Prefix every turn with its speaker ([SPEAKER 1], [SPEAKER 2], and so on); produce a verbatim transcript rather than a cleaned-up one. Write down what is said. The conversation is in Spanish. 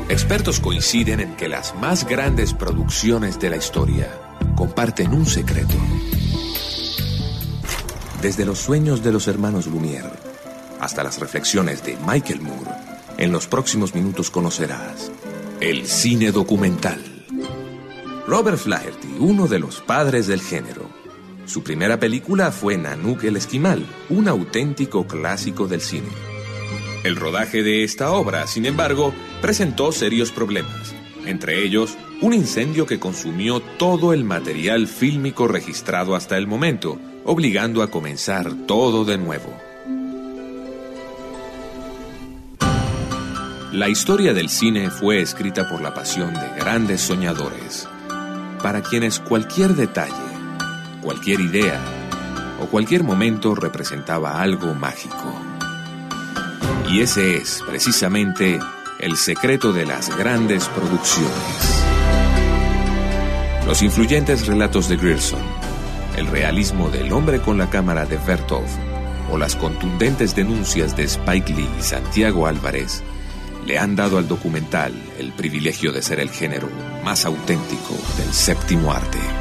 [SPEAKER 1] Expertos coinciden en que las más grandes producciones de la historia comparten un secreto. Desde los sueños de los hermanos Lumière hasta las reflexiones de Michael Moore, en los próximos minutos conocerás el cine documental. Robert Flaherty, uno de los padres del género. Su primera película fue Nanook el Esquimal, un auténtico clásico del cine. El rodaje de esta obra, sin embargo, presentó serios problemas. Entre ellos, un incendio que consumió todo el material fílmico registrado hasta el momento, obligando a comenzar todo de nuevo. La historia del cine fue escrita por la pasión de grandes soñadores, para quienes cualquier detalle, cualquier idea o cualquier momento representaba algo mágico. Y ese es, precisamente, el secreto de las grandes producciones. Los influyentes relatos de Grierson, el realismo del hombre con la cámara de Vertov o las contundentes denuncias de Spike Lee y Santiago Álvarez le han dado al documental el privilegio de ser el género más auténtico del séptimo arte.